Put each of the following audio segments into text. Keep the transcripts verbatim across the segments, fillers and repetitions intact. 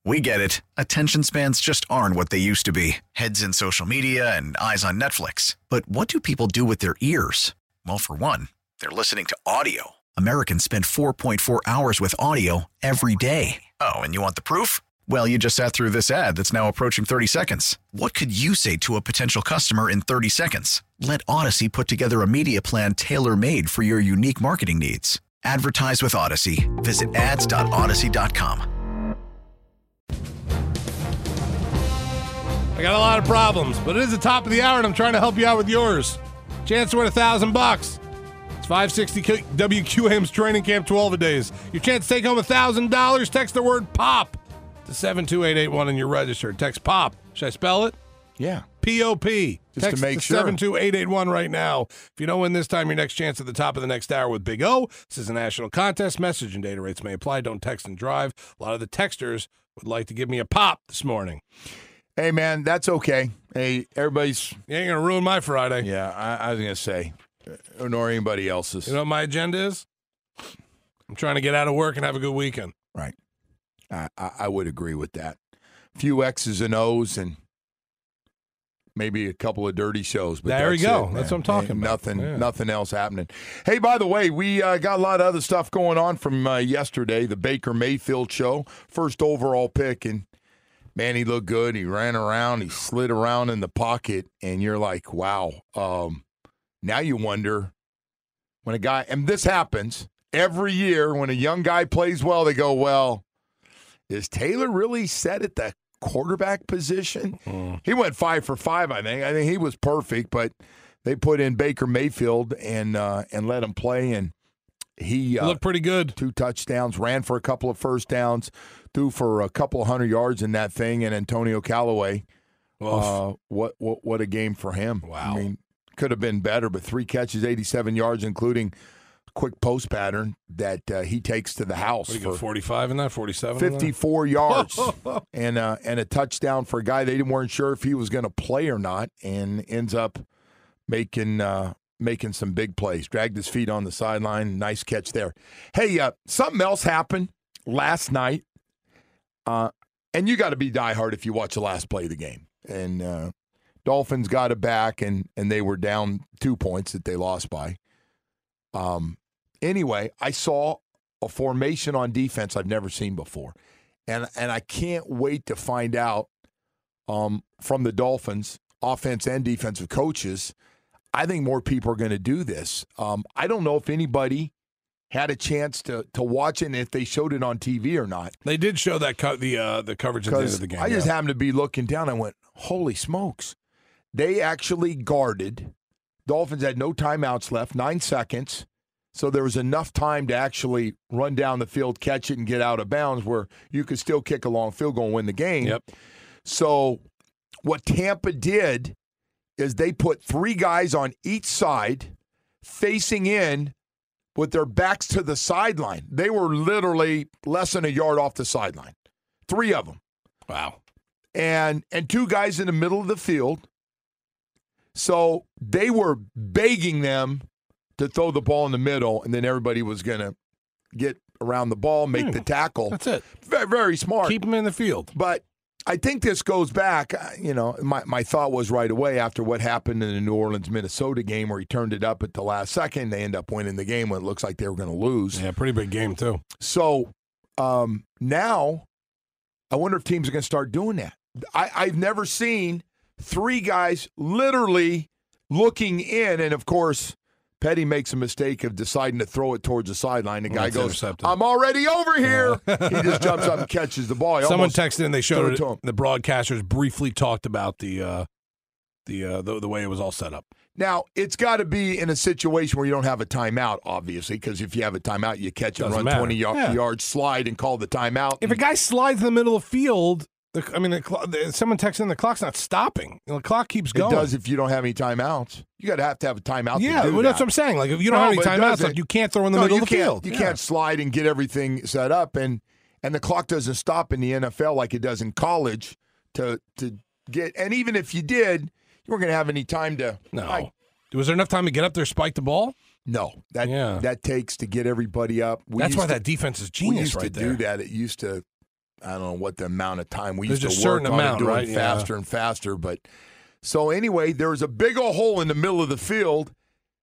We get it. Attention spans just aren't what they used to be. Heads in social media and eyes on Netflix. But what do people do with their ears? Well, for one, they're listening to audio. Americans spend four point four hours with audio every day. Oh, and you want the proof? Well, you just sat through this ad that's now approaching thirty seconds. What could you say to a potential customer in thirty seconds? Let Odyssey put together a media plan tailor-made for your unique marketing needs. Advertise with Odyssey. Visit ads dot odyssey dot com. I got a lot of problems, but it is the top of the hour, and I'm trying to help you out with yours. Chance to win a thousand bucks. It's five sixty W Q A M's training camp, twelve a days. Your chance to take home a thousand dollars. Text the word POP to seven two eight eight one and you're registered. Text POP. Should I spell it? Yeah. P O P. Just Text to make to sure. seven two eight eight one right now. If you don't win this time, your next chance at the top of the next hour with Big O. This is a national contest. Message and data rates may apply. Don't text and drive. A lot of the texters would like to give me a pop this morning. Hey, man, that's okay. Hey, everybody's... You ain't going to ruin my Friday. Yeah, I, I was going to say, uh, nor anybody else's. You know what my agenda is? I'm trying to get out of work and have a good weekend. Right. I, I, I would agree with that. A few X's and O's and maybe a couple of dirty shows. But there that's you go. it, That's man. what I'm talking Ain't about. Nothing, Yeah. nothing else happening. Hey, by the way, we uh, got a lot of other stuff going on from uh, yesterday, the Baker Mayfield show. First overall pick, and man, he looked good. He ran around. He slid around in the pocket, and you're like, wow. Um, now you wonder when a guy, and this happens every year when a young guy plays well, they go, well, is Taylor really set at the quarterback position? Mm. He went five for five, I think. I think he was perfect, but they put in Baker Mayfield and uh, and let him play, and he uh, looked pretty good. Two touchdowns, ran for a couple of first downs, threw for a couple of hundred yards in that thing, and Antonio Callaway, uh, what, what what a game for him. Wow. I mean, could have been better, but three catches, eighty-seven yards, including a quick post pattern that uh, he takes to the house. What do you for go, forty-five in that, forty-seven in that? fifty-four yards and, uh, and a touchdown for a guy they weren't sure if he was going to play or not, and ends up making uh, making some big plays. Dragged his feet on the sideline. Nice catch there. Hey, uh, something else happened last night. Uh, and you got to be diehard if you watch the last play of the game. And uh, Dolphins got it back, and, and they were down two points that they lost by. Um. Anyway, I saw a formation on defense I've never seen before. And and I can't wait to find out um, from the Dolphins, offense and defensive coaches. I think more people are going to do this. Um, I don't know if anybody had a chance to to watch it and if they showed it on T V or not. They did show that co- the uh, the coverage at the end of the game. I just yeah. happened to be looking down. I went, holy smokes. They actually guarded. Dolphins had no timeouts left, nine seconds. So there was enough time to actually run down the field, catch it, and get out of bounds where you could still kick a long field goal and win the game. Yep. So what Tampa did is they put three guys on each side facing in with their backs to the sideline. They were literally less than a yard off the sideline. Three of them. Wow. And and two guys in the middle of the field. So they were begging them to throw the ball in the middle, and then everybody was going to get around the ball, make Hmm. the tackle. That's it. Very, very smart. Keep them in the field. But I think this goes back, uh, you know, my, my thought was right away after what happened in the New Orleans-Minnesota game where he turned it up at the last second. They end up winning the game when it looks like they were going to lose. Yeah, pretty big game, too. So um, now I wonder if teams are going to start doing that. I, I've never seen three guys literally looking in, and, of course, Petty makes a mistake of deciding to throw it towards the sideline. The Well, guy it's goes, intercepted. I'm already over here. He just jumps up and catches the ball. He Someone almost texted in. They threw showed it it. to him. The broadcasters briefly talked about the uh, the, uh, the the way it was all set up. Now, it's got to be in a situation where you don't have a timeout, obviously, because if you have a timeout, you catch and Doesn't run matter. twenty yard, Yeah. yards, slide, and call the timeout. If a guy slides in the middle of the field, the, I mean, the, cl- the, someone texted in, the clock's not stopping. You know, the clock keeps It going. does if you don't have any timeouts. You got to have to have a timeout Yeah, to do well, that. that's what I'm saying. Like, if you don't No, have any but it timeouts, doesn't. like, you can't throw in the No, middle you of the can't, field. You Yeah. can't slide and get everything set up, and and the clock doesn't stop in the N F L like it does in college to to get. And even if you did, you weren't going to have any time to. No. like, Was there enough time to get up there, spike the ball? no, that Yeah. that takes to get everybody up. We That's used why to- that defense is we genius used right to there. do that. It used to I don't know what the amount of time we There's used a to work certain on it, amount, doing right? faster Yeah. and faster. But so anyway, there was a big old hole in the middle of the field.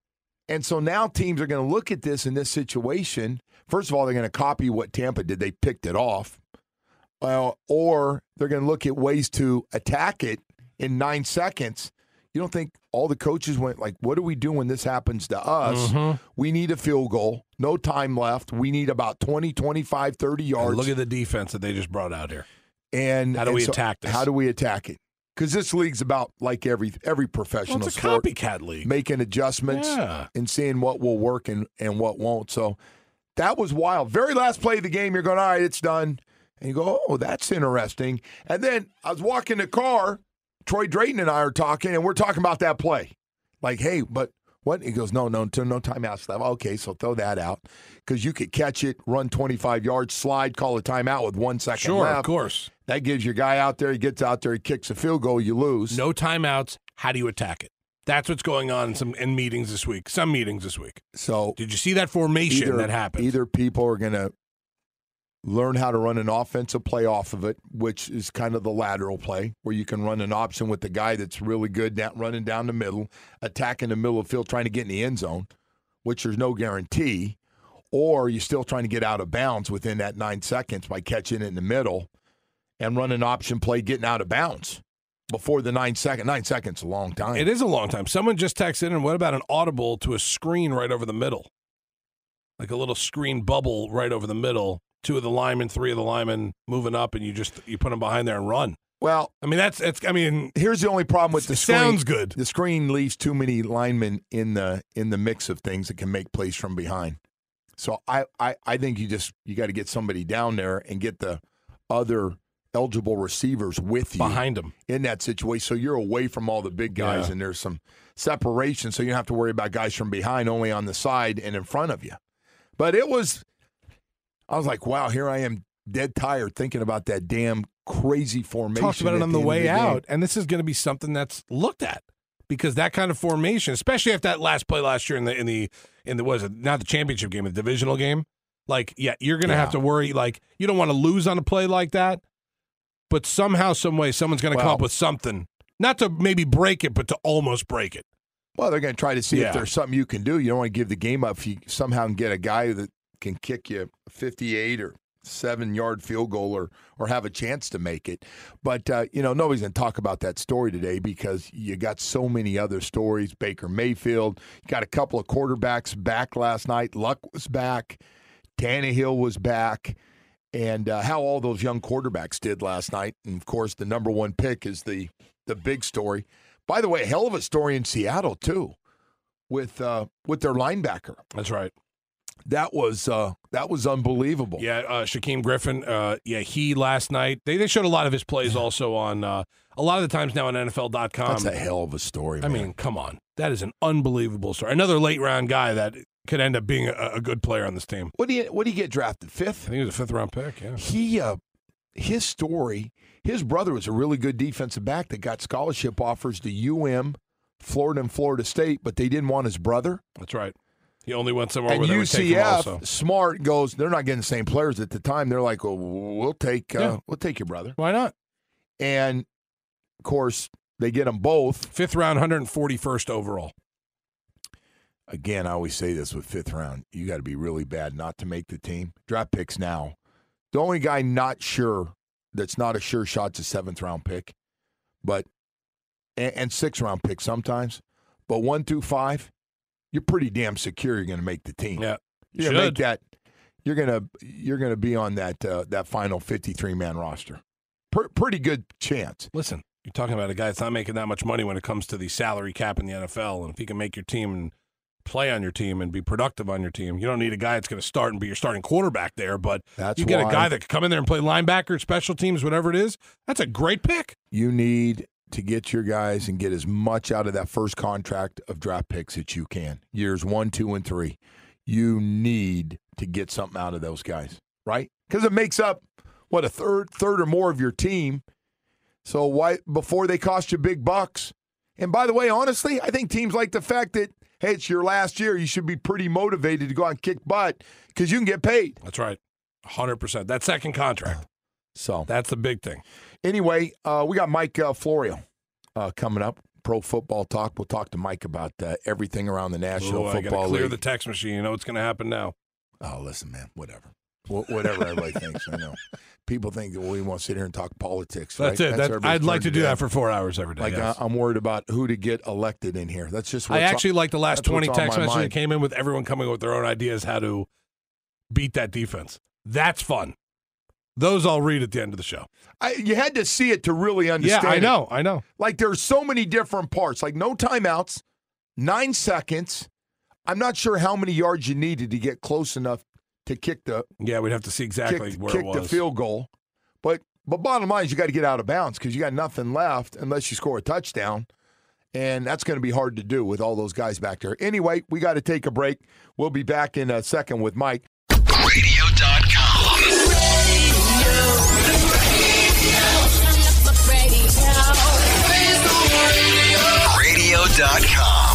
And so now teams are going to look at this in this situation. First of all, they're going to copy what Tampa did. They picked it off. Well, or they're going to look at ways to attack it in nine seconds. You don't think all the coaches went like, what do we do when this happens to us? Mm-hmm. We need a field goal. No time left. We need about twenty, twenty-five, thirty yards. And look at the defense that they just brought out here. And How do and we so attack this? How do we attack it? Because this league's about like every every professional Well, it's a sport, copycat league. making adjustments Yeah. and seeing what will work and, and what won't. So that was wild. Very last play of the game, you're going, all right, it's done. And you go, oh, that's interesting. And then I was walking the car. Troy Drayton and I are talking, and we're talking about that play. Like, hey, but what? He goes, no, no, no, no timeouts left. Okay, so throw that out because you could catch it, run twenty-five yards, slide, call a timeout with one second Sure, left. of course. That gives your guy out there. He gets out there, he kicks a field goal, you lose. No timeouts. How do you attack it? That's what's going on in some in meetings this week. Some meetings this week. So Did you see that formation either, that happened? either people are going to learn how to run an offensive play off of it, which is kind of the lateral play, where you can run an option with the guy that's really good down, running down the middle, attacking the middle of the field, trying to get in the end zone, which there's no guarantee, or you're still trying to get out of bounds within that nine seconds by catching it in the middle and run an option play getting out of bounds before the nine second. Nine seconds is a long time. It is a long time. Someone just texted in, what about an audible to a screen right over the middle? Like a little screen bubble right over the middle. Two of the linemen, three of the linemen moving up, and you just you put them behind there and run. Well, I mean, that's it's. I mean, here's the only problem with the it screen. sounds good. The screen leaves too many linemen in the in the mix of things that can make plays from behind. So I, I, I think you just you got to get somebody down there and get the other eligible receivers with you Behind them. in that situation. So you're away from all the big guys Yeah. and there's some separation. So you don't have to worry about guys from behind, only on the side and in front of you. But it was, I was like, wow, here I am dead tired thinking about that damn crazy formation. Talked about it at on the the end of way game. out, and this is going to be something that's looked at because that kind of formation, especially after that last play last year in the in the in the what is it not the championship game, the divisional game. Like, yeah, you're going to Yeah. have to worry. Like, you don't want to lose on a play like that, but somehow, some way, someone's going to come Well- up with something, not to maybe break it, but to almost break it. Well, they're going to try to see Yeah. if there's something you can do. You don't want to give the game up if you somehow can get a guy that can kick you a fifty-eight or seven-yard field goal or or have a chance to make it. But, uh, you know, nobody's going to talk about that story today because you got so many other stories. Baker Mayfield, you got a couple of quarterbacks back last night. Luck was back. Tannehill was back. And uh, how all those young quarterbacks did last night. And, of course, the number one pick is the the big story. By the way, hell of a story in Seattle, too, with uh, with their linebacker. That's right. That was uh, that was unbelievable. Yeah, uh, Shaquem Griffin. Uh, yeah, he last night. They they showed a lot of his plays also on uh, a lot of the times now on N F L dot com. That's a hell of a story, I man. mean, come on, that is an unbelievable story. Another late round guy that could end up being a, a good player on this team. what do you what do you get drafted? I Fifth? think he was a fifth round pick. Yeah. He uh, his story, his brother was a really good defensive back that got scholarship offers to U M, Florida, and Florida State, but they didn't want his brother. That's right. He only went somewhere And where they would take him U C F, also. Smart goes, they're not getting the same players at the time. They're like, well, we'll take uh, Yeah. we'll take your brother. Why not? And, of course, they get them both. Fifth round, one hundred forty-first overall. Again, I always say this with fifth round. You got to be really bad not to make the team. Draft picks now. The only guy not sure that's not a sure shot's a seventh round pick, but and, and sixth round pick sometimes. But one through five, you're pretty damn secure you're going to make the team. Yeah, You're gonna should. make that. You're gonna you're gonna be on that uh, that final fifty-three man roster. Pr- pretty good chance. Listen, you're talking about a guy that's not making that much money when it comes to the salary cap in the N F L, and if he can make your team and play on your team and be productive on your team, you don't need a guy that's going to start and be your starting quarterback there. But That's you get why a guy that can come in there and play linebacker, special teams, whatever it is. That's a great pick. you need to get your guys and get as much out of that first contract of draft picks that you can. Years one, two, and three. You need to get something out of those guys, right? Because it makes up what a third, third or more of your team. So why before they cost you big bucks? And by the way, honestly, I think teams like the fact that hey, it's your last year. You should be pretty motivated to go out and kick butt because you can get paid. That's right. one hundred percent. That second contract. So that's the big thing. Anyway, uh, we got Mike uh, Florio uh, coming up. Pro Football Talk. We'll talk to Mike about uh, everything around the National Ooh, Football I clear League. the text machine. You know what's going to happen now. Oh, listen, man. Whatever. Wh- whatever everybody thinks. I know. People think that we want to sit here and talk politics. That's right? it. That's That, I'd like to do that for four hours every day. Like yes. I, I'm worried about who to get elected in here. That's just. What's I actually on, like the last twenty text messages mind. that came in with everyone coming up with their own ideas how to beat that defense. That's fun. Those I'll read at the end of the show. I, you had to see it to really understand. Yeah, I it. know. I know. Like there's so many different parts. Like no timeouts, nine seconds. I'm not sure how many yards you needed to get close enough to kick the. Yeah, we'd have to see exactly kick, where kick it was. the field goal. But but bottom line is you got to get out of bounds because you got nothing left unless you score a touchdown. And that's going to be hard to do with all those guys back there. Anyway, we got to take a break. We'll be back in a second with Mike. radio dot com. radio dot com.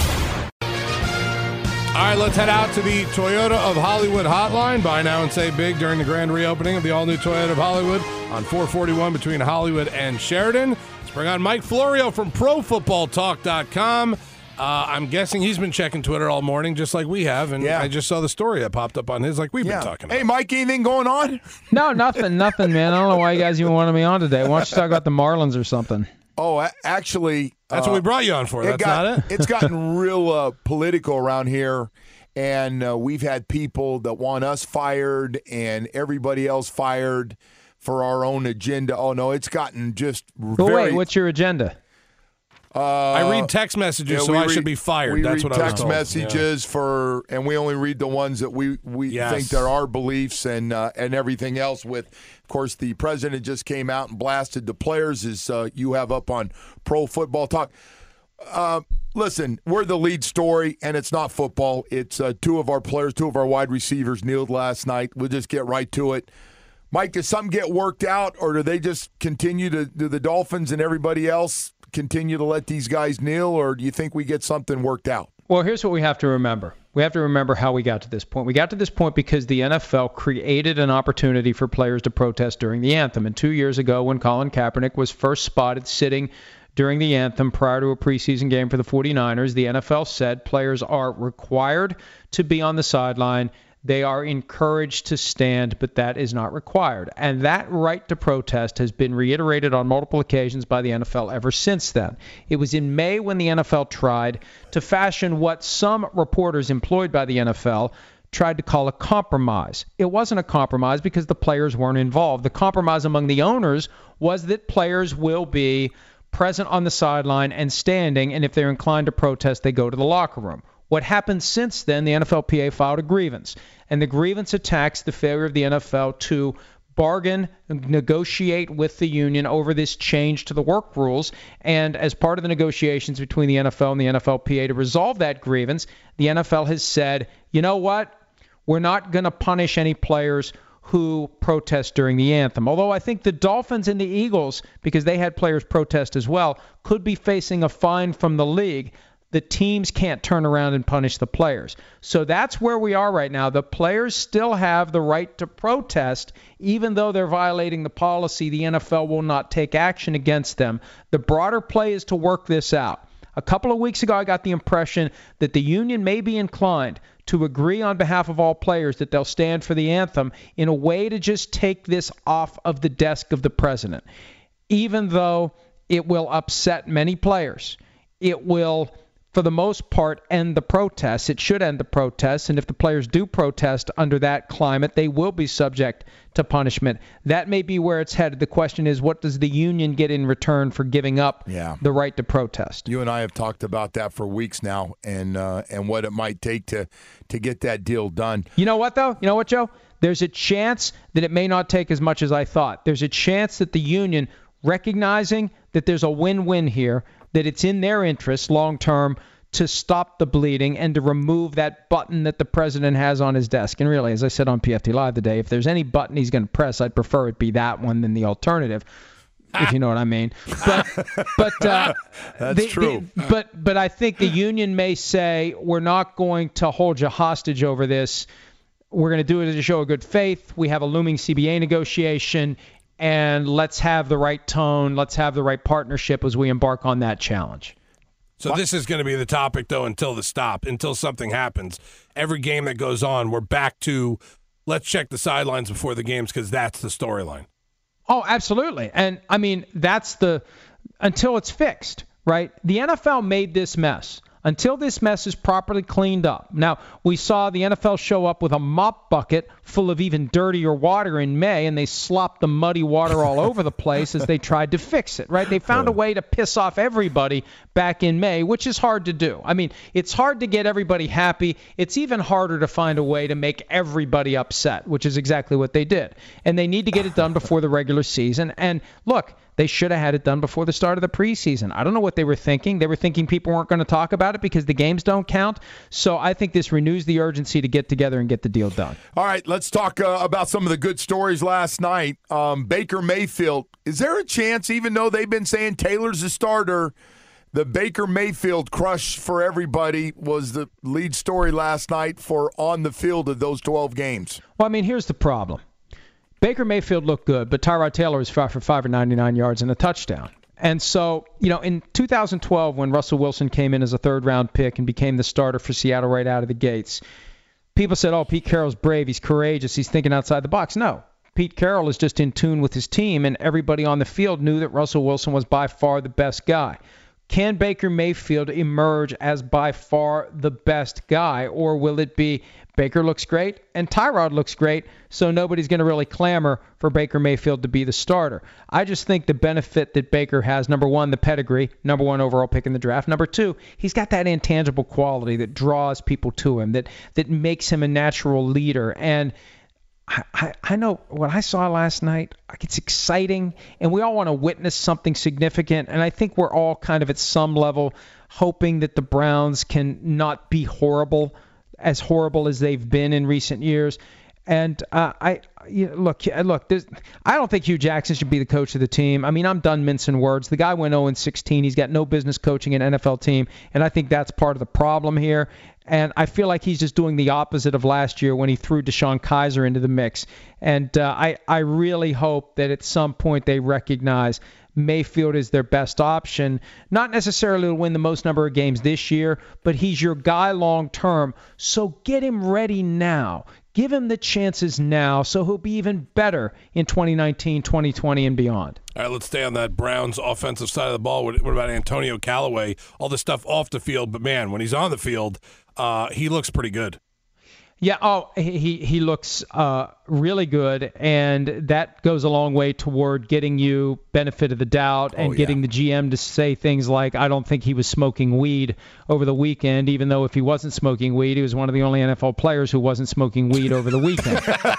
All right, let's head out to the Toyota of Hollywood hotline. Buy now and save big during the grand reopening of the all-new Toyota of Hollywood on four forty-one between Hollywood and Sheridan. Let's bring on Mike Florio from Pro Football Talk dot com. Uh, I'm guessing he's been checking Twitter all morning just like we have, and Yeah. I just saw the story that popped up on his like we've Yeah. been talking about. Hey, Mike, anything going on? No, nothing, nothing, man. I don't know why you guys even wanted me on today. Why don't you talk about the Marlins or something? Oh, a- actually. That's uh, what we brought you on for. That's got, not it? It's gotten real uh, political around here, and uh, we've had people that want us fired and everybody else fired for our own agenda. Oh, no, it's gotten just But very... wait, what's your agenda? Uh, I read text messages, yeah, so we I read- should be fired. We That's read what I was text told. messages for, and we only read the ones that we, we Yes. think are our beliefs and uh, and everything else. With, of course, the president just came out and blasted the players, as uh, you have up on Pro Football Talk. Uh, listen, we're the lead story, and it's not football. It's uh, two of our players, two of our wide receivers kneeled last night. We'll just get right to it. Mike, does something get worked out, or do they just continue to do the Dolphins and everybody else continue to let these guys kneel, or do you think we get something worked out? Well, here's what we have to remember. We have to remember how we got to this point. We got to this point because the N F L created an opportunity for players to protest during the anthem. And two years ago, when Colin Kaepernick was first spotted sitting during the anthem prior to a preseason game for the 49ers, the N F L said players are required to be on the sideline. They are encouraged to stand, but that is not required. And that right to protest has been reiterated on multiple occasions by the N F L ever since then. It was in May when the N F L tried to fashion what some reporters employed by the N F L tried to call a compromise. It wasn't a compromise because the players weren't involved. The compromise among the owners was that players will be present on the sideline and standing, and if they're inclined to protest, they go to the locker room. What happened since then, the N F L P A filed a grievance, and the grievance attacks the failure of the N F L to bargain, negotiate with the union over this change to the work rules. And as part of the negotiations between the N F L and the N F L P A to resolve that grievance, the N F L has said, you know what, we're not going to punish any players who protest during the anthem. Although I think the Dolphins and the Eagles, because they had players protest as well, could be facing a fine from the league. The teams can't turn around and punish the players. So that's where we are right now. The players still have the right to protest, even though they're violating the policy. The N F L will not take action against them. The broader play is to work this out. A couple of weeks ago, I got the impression that the union may be inclined to agree on behalf of all players that they'll stand for the anthem in a way to just take this off of the desk of the president. Even though it will upset many players, it will, for the most part, end the protests. It should end the protests, and if the players do protest under that climate, they will be subject to punishment. That may be where it's headed. The question is, what does the union get in return for giving up Yeah. the right to protest? You and I have talked about that for weeks now, and uh, and what it might take to to get that deal done. You know what, though? You know what, Joe? There's a chance that it may not take as much as I thought. There's a chance that the union, recognizing that there's a win-win here, that it's in their interest long-term to stop the bleeding and to remove that button that the president has on his desk. And really, as I said on P F T Live today, if there's any button he's going to press, I'd prefer it be that one than the alternative, if you know what I mean. But but uh, That's the- the- true. but but I think the union may say, we're not going to hold you hostage over this. We're going to do it to show a good faith. We have a looming C B A negotiation. and let's have the right tone, let's have the right partnership as we embark on that challenge. So this is going to be the topic, though, until the stop, until something happens. Every game that goes on, we're back to let's check the sidelines before the games because that's the storyline. Oh, absolutely. And, I mean, that's the – until it's fixed, right? The N F L made this mess. Until this mess is properly cleaned up. Now, we saw the N F L show up with a mop bucket full of even dirtier water in May, and they slopped the muddy water all over the place as they tried to fix it, right? They found a way to piss off everybody back in May, which is hard to do. I mean, it's hard to get everybody happy. It's even harder to find a way to make everybody upset, which is exactly what they did. And they need to get it done before the regular season. And look, they should have had it done before the start of the preseason. I don't know what they were thinking. They were thinking people weren't going to talk about it because the games don't count. So I think this renews the urgency to get together and get the deal done. All right, let's talk uh, about some of the good stories last night. Um, Baker Mayfield, is there a chance, even though they've been saying Taylor's the starter, the Baker Mayfield crush for everybody was the lead story last night for on the field of those twelve games? Well, I mean, here's the problem. Baker Mayfield looked good, but Tyrod Taylor was five for five for ninety-nine yards and a touchdown. And so, you know, in two thousand twelve, when Russell Wilson came in as a third-round pick and became the starter for Seattle right out of the gates, people said, oh, Pete Carroll's brave, he's courageous, he's thinking outside the box. No, Pete Carroll is just in tune with his team, and everybody on the field knew that Russell Wilson was by far the best guy. Can Baker Mayfield emerge as by far the best guy, or will it be Baker looks great and Tyrod looks great, so nobody's going to really clamor for Baker Mayfield to be the starter? I just think the benefit that Baker has, number one, the pedigree, number one overall pick in the draft. Number two, he's got that intangible quality that draws people to him, that that makes him a natural leader. And I, I, I know what I saw last night, it's exciting, and we all want to witness something significant, and I think we're all kind of at some level hoping that the Browns can not be horrible, as horrible as they've been in recent years. And uh, I you know, look, look. I don't think Hugh Jackson should be the coach of the team. I mean, I'm done mincing words. The guy went oh and sixteen. He's got no business coaching an N F L team, and I think that's part of the problem here. And I feel like he's just doing the opposite of last year when he threw Deshaun Kaiser into the mix. And uh, I, I really hope that at some point they recognize Mayfield is their best option, not necessarily to win the most number of games this year, but he's your guy long term. So get him ready now. Give him the chances now so he'll be even better in twenty nineteen, twenty twenty, and beyond. All right, let's stay on that Browns offensive side of the ball. What, what about Antonio Callaway? All this stuff off the field, but man, when he's on the field, uh, he looks pretty good. Yeah, oh, he he looks uh, really good, and that goes a long way toward getting you benefit of the doubt and oh, yeah. getting the G M to say things like, I don't think he was smoking weed over the weekend, even though if he wasn't smoking weed, he was one of the only N F L players who wasn't smoking weed over the weekend.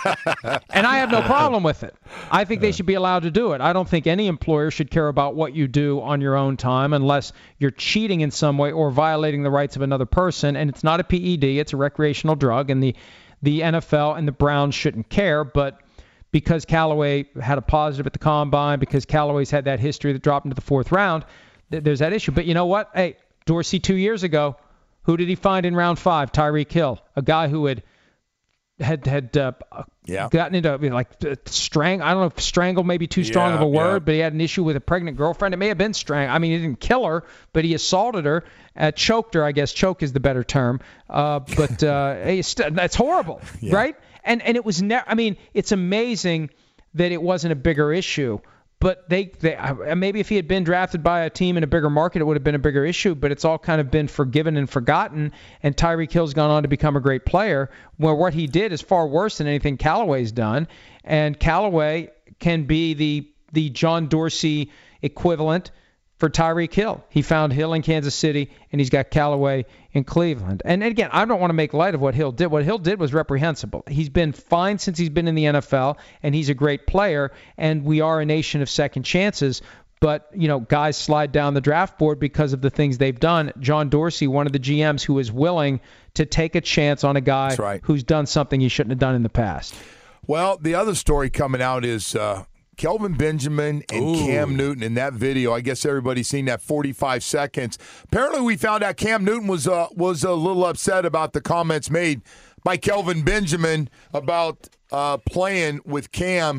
And I have no problem with it. I think they should be allowed to do it. I don't think any employer should care about what you do on your own time unless you're cheating in some way or violating the rights of another person, and it's not a P E D, it's a recreational drug, and the The N F L and the Browns shouldn't care, but because Callaway had a positive at the combine, because Callaway's had that history that dropped into the fourth round, th- there's that issue. But you know what? Hey, Dorsey two years ago, who did he find in round five? Tyreek Hill, a guy who had had had uh, yeah. gotten into like uh, strang. I don't know if strangle may be too strong yeah, of a word, yeah. but he had an issue with a pregnant girlfriend. It may have been strang. I mean, he didn't kill her, but he assaulted her, uh, choked her. I guess choke is the better term. Uh, but uh, it's, that's horrible, yeah. right? And and it was never. I mean, it's amazing that it wasn't a bigger issue. But they, they maybe if he had been drafted by a team in a bigger market, it would have been a bigger issue. But it's all kind of been forgiven and forgotten. And Tyreek Hill's gone on to become a great player. Where what he did is far worse than anything Callaway's done. And Callaway can be the the John Dorsey equivalent for Tyreek Hill. He found Hill in Kansas City, and he's got Callaway in Cleveland. And again, I don't want to make light of what Hill did. What Hill did was reprehensible. He's been fine since he's been in the N F L, and he's a great player, and we are a nation of second chances. But, you know, guys slide down the draft board because of the things they've done. John Dorsey, one of the G Ms who is willing to take a chance on a guy right. who's done something he shouldn't have done in the past. Well, the other story coming out is uh, Kelvin Benjamin and Ooh. Cam Newton in that video. I guess everybody's seen that forty-five seconds. Apparently, we found out Cam Newton was uh, was a little upset about the comments made by Kelvin Benjamin about uh, playing with Cam.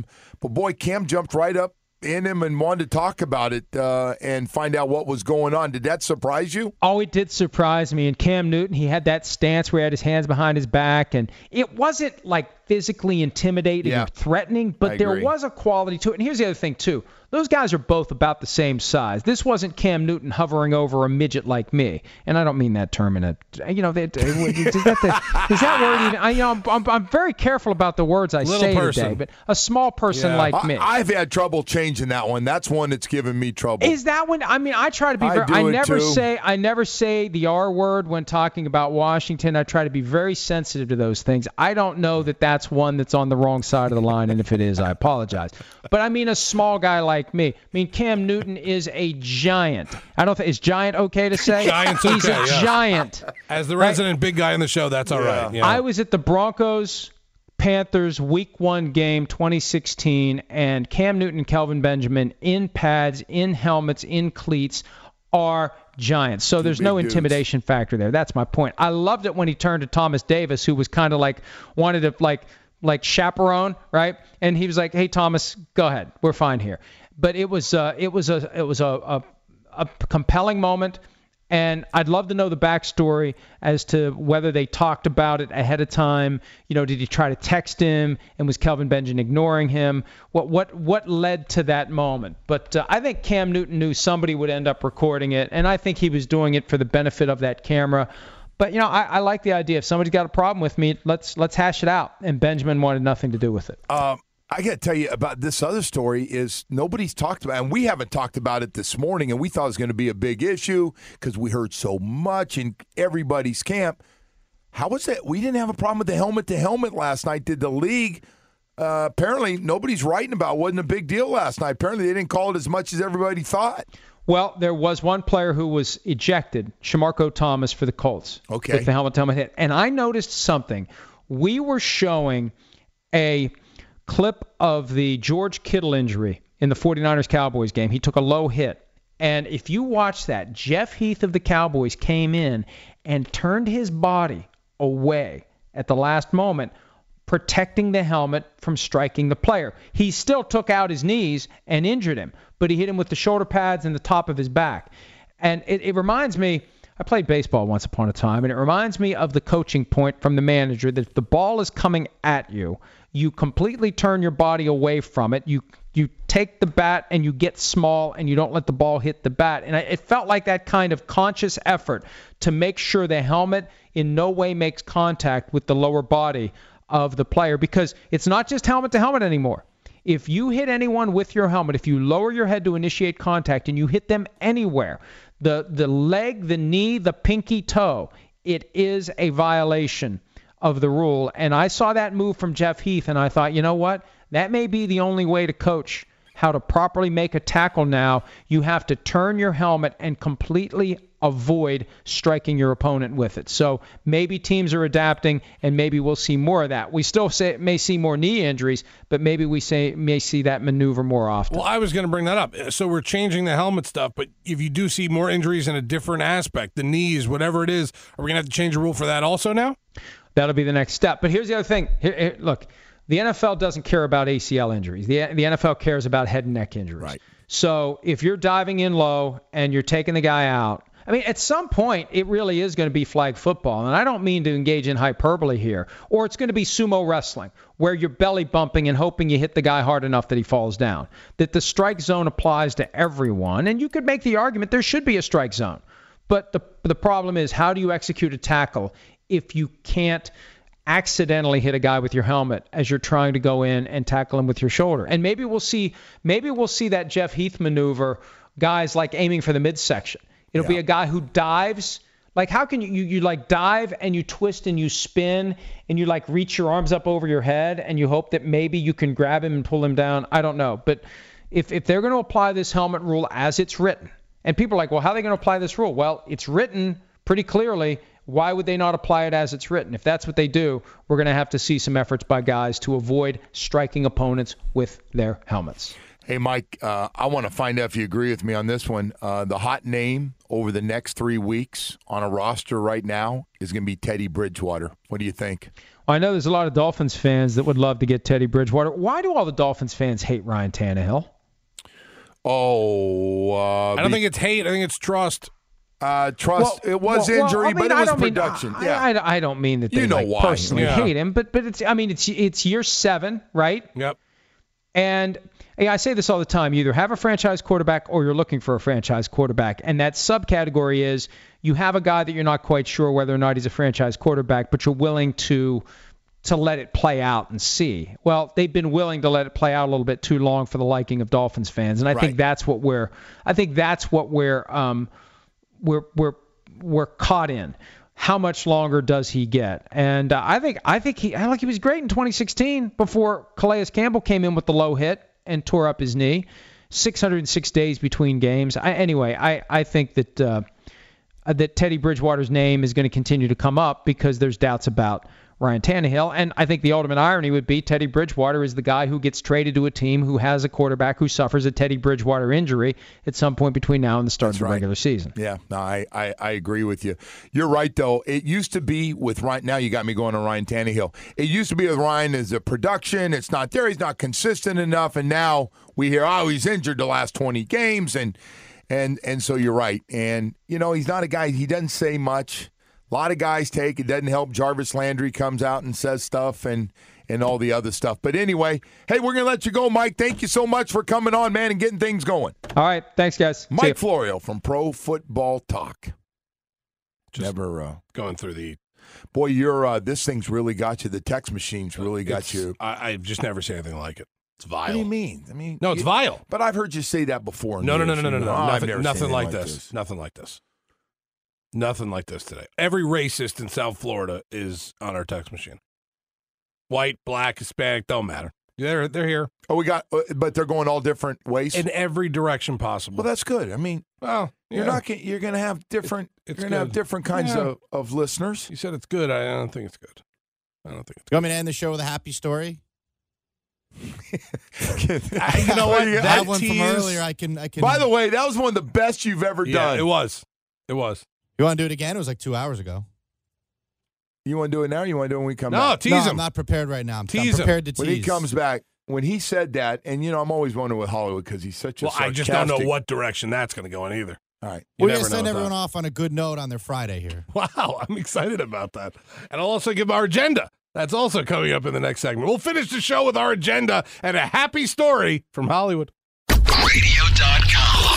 But, boy, Cam jumped right up in him and wanted to talk about it uh, and find out what was going on. Did that surprise you? Oh, it did surprise me. And Cam Newton, he had that stance where he had his hands behind his back, and it wasn't like physically intimidating Yeah. or threatening, but I there agree. was a quality to it. And here's the other thing, too. Those guys are both about the same size. This wasn't Cam Newton hovering over a midget like me. And I don't mean that term in a, you know, that, is, that the, is that word even, I, you know, I'm, I'm, I'm very careful about the words I Little say person. today, but a small person Yeah. like I, me. I've had trouble changing that one. That's one that's given me trouble. Is that when? I mean, I try to be I very. do I, it never too. say. I never say the R word when talking about Washington. I try to be very sensitive to those things. I don't know that that's one that's on the wrong side of the line, and if it is, I apologize. But I mean, a small guy like me. I mean, Cam Newton is a giant. I don't think is giant okay to say. Giant's He's okay, a yeah. giant. As the resident big guy in the show, that's all Yeah. right. Yeah. I was at the Broncos Panthers Week One game, twenty sixteen, and Cam Newton and Kelvin Benjamin in pads, in helmets, in cleats are giants. So there's big no dudes. intimidation factor there. That's my point. I loved it when he turned to Thomas Davis, who was kind of like wanted to like like chaperone, right? And he was like, "Hey Thomas, go ahead. We're fine here." But it was uh, it was a it was a, a a compelling moment. And I'd love to know the backstory as to whether they talked about it ahead of time. You know, did he try to text him, and was Kelvin Benjamin ignoring him? What what what led to that moment? But uh, I think Cam Newton knew somebody would end up recording it, and I think he was doing it for the benefit of that camera. But you know, I, I like the idea. If somebody's got a problem with me, let's let's hash it out. And Benjamin wanted nothing to do with it. Um, I got to tell you about this other story is nobody's talked about, and we haven't talked about it this morning, and we thought it was going to be a big issue because we heard so much in everybody's camp. How was that? We didn't have a problem with the helmet-to-helmet last night. Did the league? Uh, apparently, nobody's writing about it. Wasn't a big deal last night. Apparently, they didn't call it as much as everybody thought. Well, there was one player who was ejected, Shamarko Thomas for the Colts, Okay. with the helmet-to-helmet hit. And I noticed something. We were showing a clip of the George Kittle injury in the 49ers-Cowboys game. He took a low hit. And if you watch that, Jeff Heath of the Cowboys came in and turned his body away at the last moment, protecting the helmet from striking the player. He still took out his knees and injured him, but he hit him with the shoulder pads and the top of his back. And it, it reminds me, I played baseball once upon a time, and it reminds me of the coaching point from the manager that if the ball is coming at you, you completely turn your body away from it. You you take the bat and you get small and you don't let the ball hit the bat. And I, it felt like that kind of conscious effort to make sure the helmet in no way makes contact with the lower body of the player, because it's not just helmet to helmet anymore. If you hit anyone with your helmet, if you lower your head to initiate contact and you hit them anywhere, the the leg, the knee, the pinky toe, it is a violation of the rule. And I saw that move from Jeff Heath, and I thought, you know what? That may be the only way to coach how to properly make a tackle now. You have to turn your helmet and completely avoid striking your opponent with it. So maybe teams are adapting, and maybe we'll see more of that. We still say, may see more knee injuries, but maybe we say may see that maneuver more often. Well, I was going to bring that up. So we're changing the helmet stuff, but if you do see more injuries in a different aspect, the knees, whatever it is, are we going to have to change the rule for that also now? That'll be the next step. But here's the other thing. Here, here, look, the N F L doesn't care about A C L injuries. The, the N F L cares about head and neck injuries. Right. So if you're diving in low and you're taking the guy out, I mean, at some point, it really is going to be flag football. And I don't mean to engage in hyperbole here. Or it's going to be sumo wrestling, where you're belly bumping and hoping you hit the guy hard enough that he falls down. That the strike zone applies to everyone. And you could make the argument there should be a strike zone. But the the problem is, how do you execute a tackle if you can't accidentally hit a guy with your helmet as you're trying to go in and tackle him with your shoulder? And maybe we'll see maybe we'll see that Jeff Heath maneuver, guys like aiming for the midsection. It'll Yeah. be a guy who dives. Like, how can you, you, you like dive and you twist and you spin and you like reach your arms up over your head and you hope that maybe you can grab him and pull him down? I don't know. But if, if they're going to apply this helmet rule as it's written, and people are like, well, how are they going to apply this rule? Well, it's written pretty clearly. Why would they not apply it as it's written? If that's what they do, we're going to have to see some efforts by guys to avoid striking opponents with their helmets. Hey, Mike, uh, I want to find out if you agree with me on this one. Uh, the hot name over the next three weeks on a roster right now is going to be Teddy Bridgewater. What do you think? Well, I know there's a lot of Dolphins fans that would love to get Teddy Bridgewater. Why do all the Dolphins fans hate Ryan Tannehill? Oh, uh, I don't think it's hate. I think it's trust. Uh, trust. Well, it was well, injury, well, I mean, but it I was don't mean- production. I, yeah, I, I don't mean that they You know like, why. personally Yeah. hate him, but but it's I mean it's it's year seven, right? Yep. And yeah, I say this all the time. You either have a franchise quarterback or you're looking for a franchise quarterback. And that subcategory is you have a guy that you're not quite sure whether or not he's a franchise quarterback, but you're willing to to let it play out and see. Well, they've been willing to let it play out a little bit too long for the liking of Dolphins fans. And I Right. think that's what we're I think that's what we're um we're we're we're caught in. How much longer does he get? And uh, I think I think he I like he was great in twenty sixteen before Calais Campbell came in with the low hit and tore up his knee. six hundred six days between games. I, anyway, I I think that uh, that Teddy Bridgewater's name is going to continue to come up because there's doubts about Ryan Tannehill. And I think the ultimate irony would be Teddy Bridgewater is the guy who gets traded to a team who has a quarterback who suffers a Teddy Bridgewater injury at some point between now and the start That's of the right. regular season. Yeah, no, I, I, I agree with you. You're right, though. It used to be with Ryan. Now you got me going on Ryan Tannehill. It used to be with Ryan as a production. It's not there. He's not consistent enough. And now we hear, oh, he's injured the last twenty games. And and and so you're right. And, you know, he's not a guy, he doesn't say much. A lot of guys take. It doesn't help. Jarvis Landry comes out and says stuff and, and all the other stuff. But anyway, hey, we're going to let you go, Mike. Thank you so much for coming on, man, and getting things going. All right. Thanks, guys. See Mike ya. Florio from Pro Football Talk. Just Never, uh, going through the. boy, you're uh, this thing's really got you. The text machine's really got it's- you. I, I've just never seen anything like it. It's vile. What do you mean? I mean, No, it's you- vile. But I've heard you say that before. in No, no, the no, no, years. no, no, no. Oh, I've Nothing, never seen nothing anything like this. Nothing like this. Nothing like this today. Every racist in South Florida is on our text machine. White, black, Hispanic, don't matter. They're they're here Oh, we got, uh, but they're going all different ways. in every direction possible. Well, that's good. I mean, well, you're yeah. not. gonna- You're going to have different. it's you're going to have good. different kinds Yeah. of, of listeners. You said it's good. I don't think it's good. I don't think it's You want me to end the show with a happy story? good. You know what? Yeah, That That one from tease- earlier, I can. I can. By the way, that was one of the best you've ever Yeah, done. it was. It was. you want to do it again? It was like two hours ago. You want to do it now? Or you want to do it when we come No, back? tease no, him. I'm not prepared right now. I'm, I'm Tease him. prepared to tease. When he comes back, when he said that, and you know, I'm always wondering with Hollywood because he's such a Well, I just don't know sarcastic- what direction that's going to go in either. All right. You We're never going to send know with everyone that. off on a good note on their Friday here. Wow, I'm excited about that. And I'll also give our agenda. That's also coming up in the next segment. We'll finish the show with our agenda and a happy story from Hollywood. radio dot com.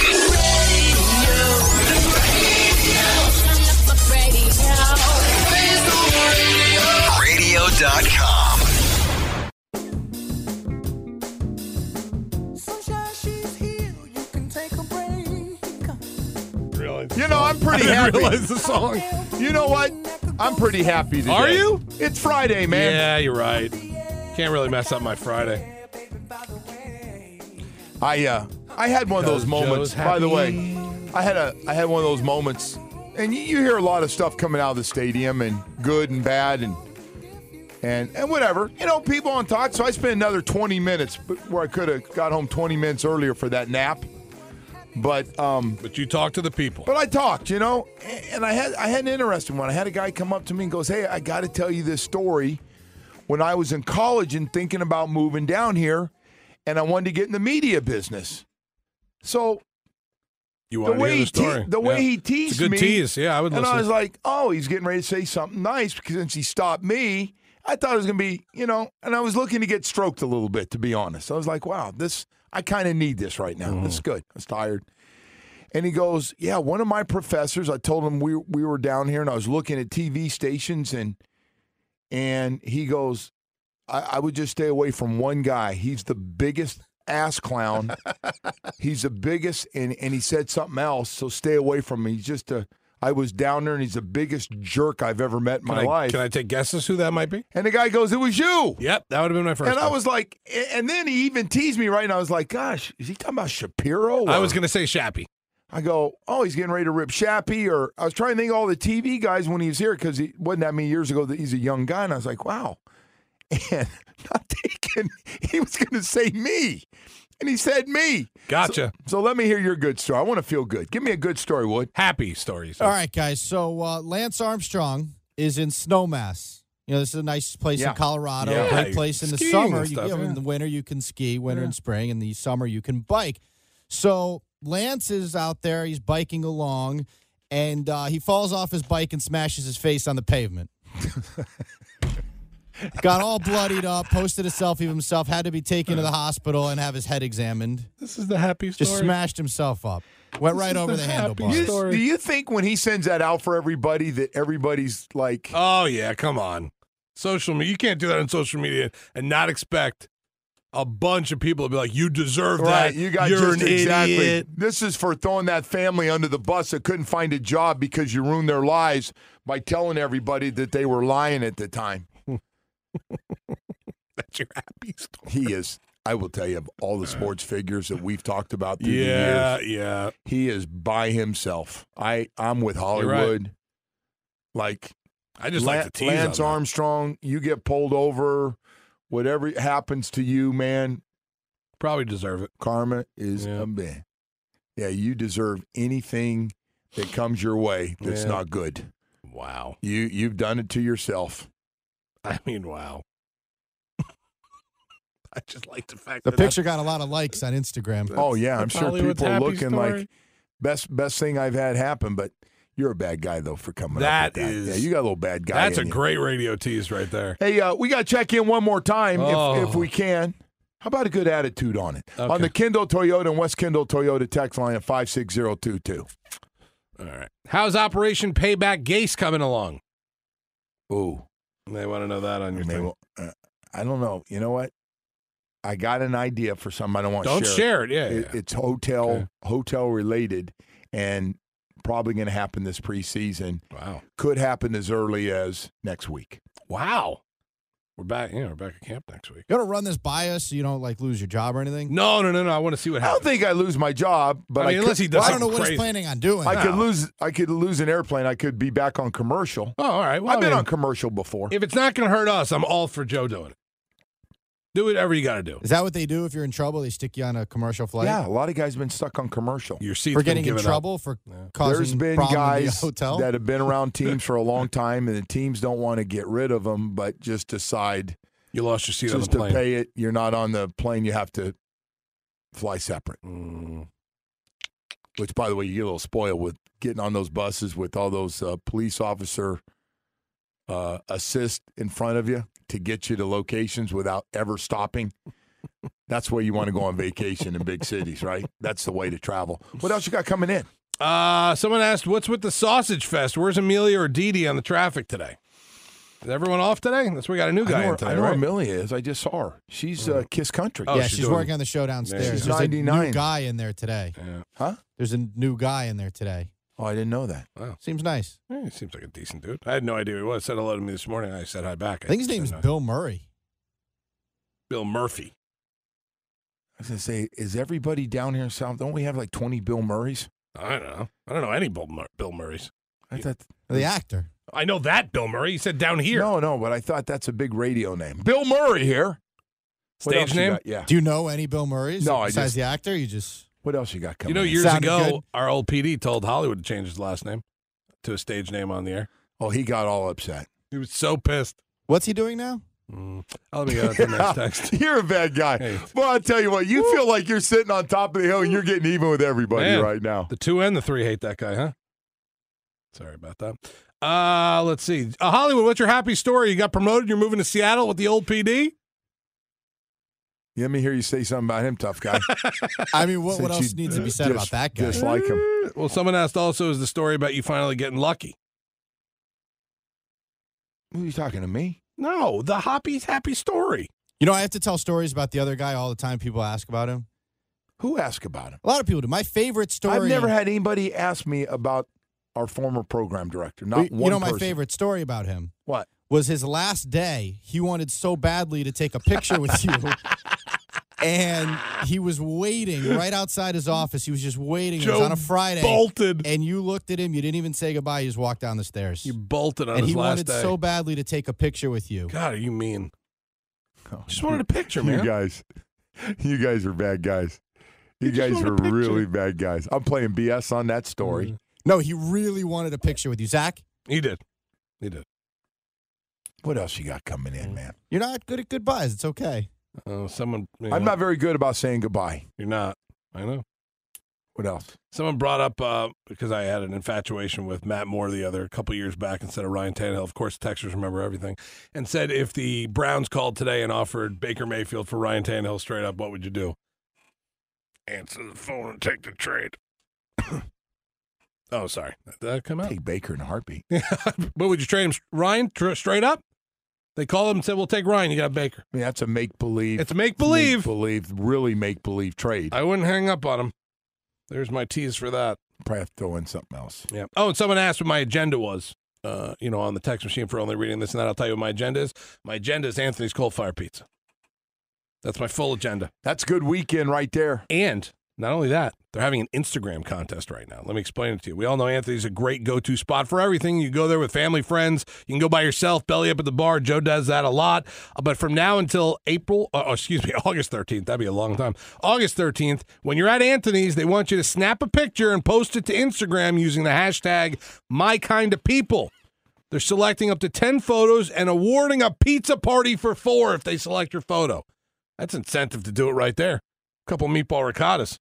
radio dot com. Really? You know, I'm pretty I didn't happy. realize the song. You know what? I'm pretty happy today. Are you? It's Friday, man. Yeah, you're right. Can't really mess up my Friday. I uh, I had one of those 'Cause moments. Joe's By the way, happy. I had a I had one of those moments, and you, you hear a lot of stuff coming out of the stadium, and good and bad, and and and whatever. You know, people on talk. So I spent another twenty minutes, but- where I could have got home twenty minutes earlier for that nap. But um, But you talk to the people. But I talked, you know, and I had I had an interesting one. I had a guy come up to me and goes, "Hey, I got to tell you this story. When I was in college and thinking about moving down here, and I wanted to get in the media business." So You the want to way hear he the story? te- the way Yeah. he It's teased a good me, tease. Yeah, I would and listen. I was like, "Oh, he's getting ready to say something nice because since he stopped me, I thought it was gonna be, you know." And I was looking to get stroked a little bit, to be honest. I was like, "Wow, this I kind of need this right now. Mm-hmm. This is good. I was tired." And he goes, "Yeah, one of my professors, I told him we we were down here and I was looking at T V stations and and he goes, I, I would just stay away from one guy. He's the biggest ass clown. He's the biggest and, and he said something else, so stay away from him. He's just a I was down there and he's the biggest jerk I've ever met in can my I, life." Can I take guesses who that might be? And the guy goes, "It was you." Yep, that would have been my first. And I one. was like, and then he even teased me right, and I was like, "Gosh, is he talking about Shapiro?" I or- was going to say Shappy. I go, "Oh, he's getting ready to rip Shappy," or I was trying to think of all the T V guys when he was here because he wasn't that many years ago that he's a young guy, and I was like, "Wow," and not thinking he was going to say me, And he said me. Gotcha. So, so let me hear your good story. I want to feel good. Give me a good story, Wood. Happy stories. All right, guys. So uh, Lance Armstrong is in Snowmass. You know, this is a nice place Yeah. in Colorado. Yeah. Great place in the Skiing summer. and You, stuff, you know, yeah. in the winter you can ski, winter and spring. In the summer you can bike. So Lance is out there. He's biking along, and uh, he falls off his bike and smashes his face on the pavement. Got all bloodied up, posted a selfie of himself, had to be taken to the hospital and have his head examined. This is the happy story. Just smashed himself up. Went right is over the the happy handlebars. story. Do you think when he sends that out for everybody that everybody's like, Oh, yeah, come on. Social media. You can't do that on social media and not expect a bunch of people to be like, you deserve right, that. you got You're just an exactly. idiot. This is for throwing that family under the bus that couldn't find a job because you ruined their lives by telling everybody that they were lying at the time. That's your happy story. He is, I will tell you, of all the sports figures that we've talked about through Yeah, the years, yeah. he is by himself. I, I'm with right. Hollywood. Like, I just Lan- like to tease Lance on that. Armstrong, you get pulled over, whatever happens to you, man, Probably deserve it. karma is Yeah. a man. Yeah, you deserve anything that comes your way that's Yeah. not good. Wow. You you've done it to yourself. I mean, wow. I just like the fact The that picture got a lot of likes on Instagram. Oh yeah, I'm that's sure Hollywood's people are happy looking story. like best best thing I've had happen, but you're a bad guy though for coming That up with that. is- Yeah, you got a little bad guy. That's a in you. great radio tease right there. Hey, uh, we got to check in one more time Oh. if, if we can. How about a good attitude on it? Okay. On the Kendall Toyota and West Kendall Toyota text line at five six zero two two. All right. How's Operation Payback Gase coming along? Ooh. They want to know that on your I mean, thing. well, uh, I don't know. You know what? I got an idea for something I don't want to Don't share. share it. Yeah. It- yeah. It's hotel Okay. hotel related and probably going to happen this preseason. Wow. Could happen as early as next week. Wow. We're back. Yeah, we're back at camp next week. You want to run this by us so you don't like lose your job or anything? No, no, no, no. I want to see what I don't happens. think I lose my job, but I mean, I unless could, he does Well, I don't know something what crazy. he's planning on doing. I could No. lose. I could lose an airplane. I could be back on commercial. Oh, all right. Well, I've I been mean, on commercial before. if it's not going to hurt us, I'm all for Joe doing it. Do whatever you got to do. Is that what they do if you're in trouble? They stick you on a commercial flight? Yeah, a lot of guys have been stuck on commercial. Your seat's For been getting in given trouble for causing There's been problem in guys the hotel? that have been around teams for a long time, and the teams don't want to get rid of them, but just decide Up. You lost your seat on just the to plane. pay it. You're not on the plane. You have to fly separate. Mm. Which, by the way, you get a little spoiled with getting on those buses with all those uh, police officer uh, assist in front of you to get you to locations without ever stopping. That's where you want to go on vacation in big cities, right? That's the way to travel. What else you got coming in? Uh, someone asked, what's with the sausage fest? Where's Amelia or Dee Dee on the traffic today? Is everyone off today? That's where we got a new I guy know, in today, I know right? where Amelia is. I just saw her. She's uh, Kiss Country. Oh, yeah, she's she's, doing- working on the show downstairs. She's There's a ninety-nine. new guy in there today. Yeah. Huh? There's a new guy in there today. Oh, I didn't know that. Seems nice. Yeah, he seems like a decent dude. I had no idea who he was. Said hello to me this morning. I said hi back. I think his said name's hi. Bill Murray. Bill Murphy. I was going to say, is everybody down here in South? Don't we have like twenty Bill Murrays? I don't know. I don't know any Bill, Mur- Bill Murrays. I thought. The actor. I know that Bill Murray. He said down here. No, no, but I thought that's a big radio name. Bill Murray here. What Stage else you name? got? Yeah. Do you know any Bill Murrays? No, I Besides just- the actor, you just. What else you got You coming? know, in? years Sounded ago, good. our old P D told Hollywood to change his last name to a stage name on the air. Oh, he got all upset. He was so pissed. What's he doing now? Mm. Oh, let me get out the next text. You're a bad guy. Hey. Well, I'll tell you what, you feel like you're sitting on top of the hill and you're getting even with everybody Man. right now. The two and the three hate that guy, huh? Sorry about that. Uh, let's see. Uh, Hollywood, what's your happy story? You got promoted. You're moving to Seattle with the old P D? Let me hear you say something about him, tough guy. I mean, what, what Since else you needs to be said dis- about that guy? Dislike him. Well, someone asked also, is the story about you finally getting lucky? Who are you talking to me? No, the Hoppy's happy story. You know, I have to tell stories about the other guy all the time. People ask about him. Who asked about him? A lot of people do. My favorite story. I've never had anybody ask me about our former program director. Not You one know, my person. favorite story about him What? was his last day. He wanted so badly to take a picture with you. And he was waiting right outside his office. He was just waiting. it was Joe on a Friday. bolted. And you looked at him. You didn't even say goodbye. You just walked down the stairs. You bolted on and his he last wanted day. so badly to take a picture with you. God, are you mean? Oh, Just wanted a picture, you man. guys. You guys are bad guys. You He just guys wanted a are picture. really bad guys. I'm playing B S on that story. Mm. No, he really wanted a picture with you. Zach, He did. He did. What else you got coming in, man? you're not good at goodbyes. It's okay. Uh, someone. You I'm know, not very good about saying goodbye. You're not. I know. What else? Someone brought up uh, because I had an infatuation with Matt Moore the other couple years back instead of Ryan Tannehill. Of course, Texans remember everything, and said if the Browns called today and offered Baker Mayfield for Ryan Tannehill straight up, what would you do? Answer the phone and take the trade. Oh, sorry. Did that come out? Take Baker in a heartbeat. But would you trade him Ryan tr- straight up? They called him and said, "We'll take Ryan. You got Baker." I mean, that's a make believe. It's a make believe. believe, really make believe trade. I wouldn't hang up on him. There's my tease for that. Probably have to throw in something else. Yeah. Oh, and someone asked what my agenda was. Uh, you know, on the text machine for only reading this and that. I'll tell you what my agenda is. My agenda is Anthony's Coal Fire Pizza. That's my full agenda. That's a good weekend right there. And not only that, they're having an Instagram contest right now. Let me explain it to you. We all know Anthony's a great go-to spot for everything. You go there with family, friends. You can go by yourself, belly up at the bar. Joe does that a lot. Uh, But from now until April, uh, oh, excuse me, August thirteenth, that'd be a long time. August thirteenth, when you're at Anthony's, they want you to snap a picture and post it to Instagram using the hashtag MyKindOfPeople. They're selecting up to ten photos and awarding a pizza party for four if they select your photo. That's incentive to do it right there. A couple meatball ricottas.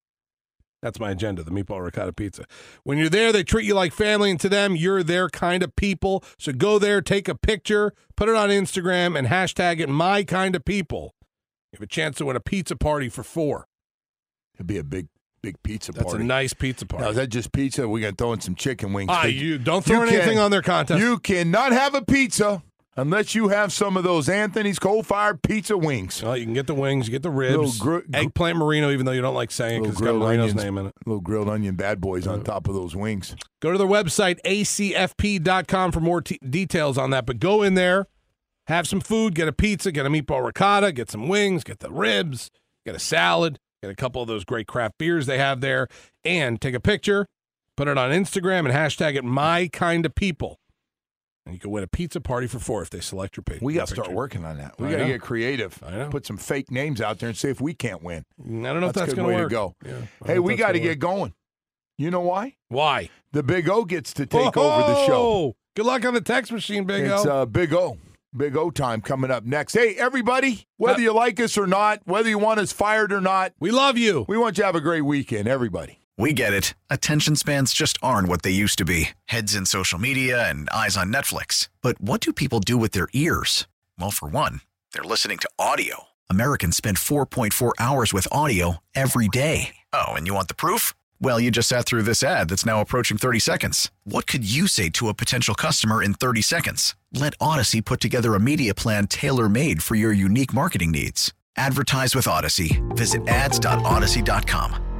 That's my agenda, the meatball ricotta pizza. When you're there, they treat you like family, and to them, you're their kind of people. So go there, take a picture, put it on Instagram, and hashtag it my kind of people. You have a chance to win a pizza party for four. It'd be a big, big pizza That's party. a nice pizza party. Now, is that just pizza? We're going to throw in some chicken wings. Ah, They- you don't throw You anything can- on their contest. You cannot have a pizza unless you have some of those Anthony's coal-fired pizza wings. Well, you can get the wings, you get the ribs, Little gr- gr- eggplant Marino, even though you don't like saying it because it's got grilled Marino's onions, name in it. little grilled onion bad boys Uh, on top of those wings. Go to their website, A C F P dot com, for more t- details on that. But go in there, have some food, get a pizza, get a meatball ricotta, get some wings, get the ribs, get a salad, get a couple of those great craft beers they have there, and take a picture, put it on Instagram, and hashtag it MyKindOfPeople. And you can win a pizza party for four if they select your page. We got to start picture. working on that. We I got to know. get creative. I know. Put some fake names out there and see if we can't win. I don't know if that's a good going way to work. to go. Yeah, I don't Hey, know if we that's got to gonna get work. going. You know why? Why? The Big O gets to take over the show. Oh, good luck on the text machine, Big It's O. uh, Big O. Big O time coming up next. Hey, everybody, whether Uh, you like us or not, whether you want us fired or not, we love you. we want you to have a great weekend, everybody. We get it. Attention spans just aren't what they used to be. Heads in social media and eyes on Netflix. But what do people do with their ears? Well, for one, they're listening to audio. Americans spend four point four hours with audio every day. Oh, and you want the proof? Well, you just sat through this ad that's now approaching thirty seconds. What could you say to a potential customer in thirty seconds? Let Odyssey put together a media plan tailor-made for your unique marketing needs. Advertise with Odyssey. Visit ads dot odyssey dot com.